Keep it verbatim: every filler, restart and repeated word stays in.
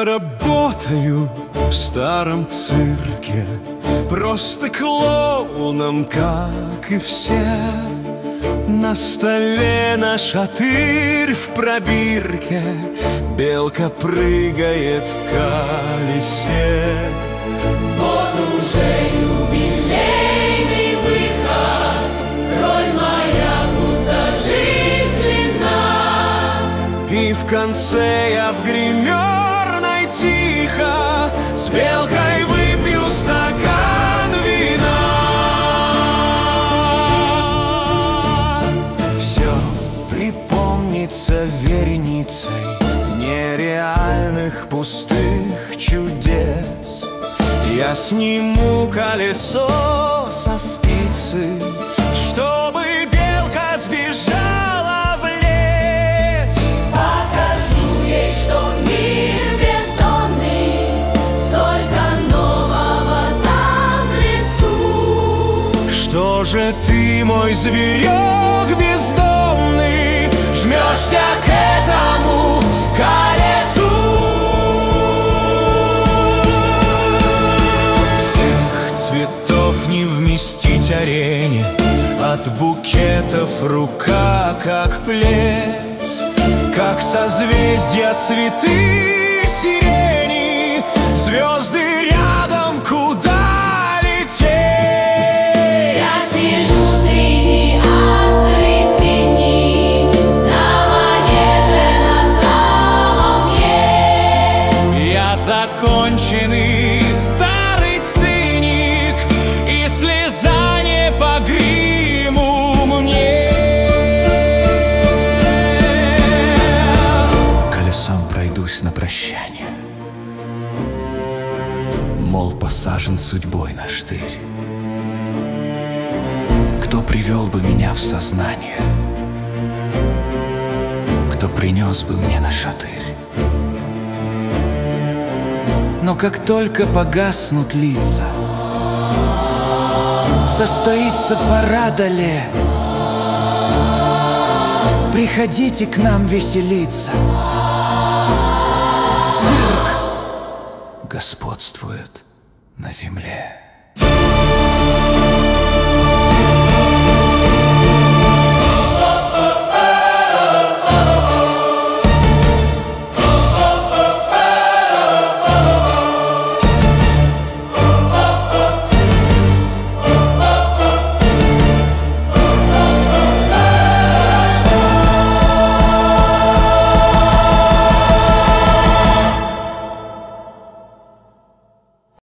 работаю в старом цирке, просто клоуном, как и все. На столе наш шатырь в пробирке, белка прыгает в колесе. Вот уже юбилейный выход, роль моя будто жизнь длинна. И в конце я в гримерной тихо с белкой выпил стакан вина. Все припомнится вереницей нереальных пустых чудес. Я сниму колесо со спицы, чтобы белка сбежала в лес. Покажу ей, что мир бездонный, столько нового там в лесу. Что же ты, мой зверек бездомный, жмешься к этому колесу? Всех цветов не вместить арене, от букетов рука как плеть, как созвездия цветы сирени, звезды рядом, куда лететь? Я сижу среди астр и теней на манеже на самом дне. Я законченный старый циник, и слеза не по гриму мне. Колесом пройдусь на прощание, мол, посажен судьбой на штырь. Кто привел бы меня в сознание, кто принес бы мне на шатырь? Но как только погаснут лица, состоится парад алле. Приходите к нам веселиться. Цирк господствует на земле.